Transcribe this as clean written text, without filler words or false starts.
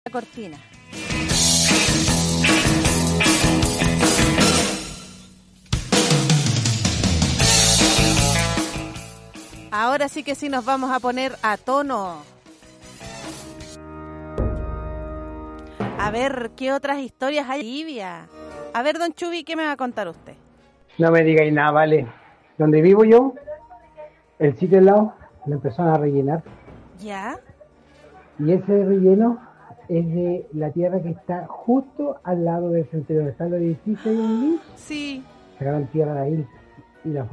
La cortina. Ahora sí que sí nos vamos a poner a tono. A ver, ¿qué otras historias hay? Livia. A ver, don Chubi, ¿qué me va a contar usted? No me digáis nada, vale. Donde vivo yo, el sitio al lado, lo empezaron a rellenar. ¿Ya? Y ese relleno es de la tierra que está justo al lado del cementerio donde están los edificios y en mí. Sí. Sacaron tierra de ahí y la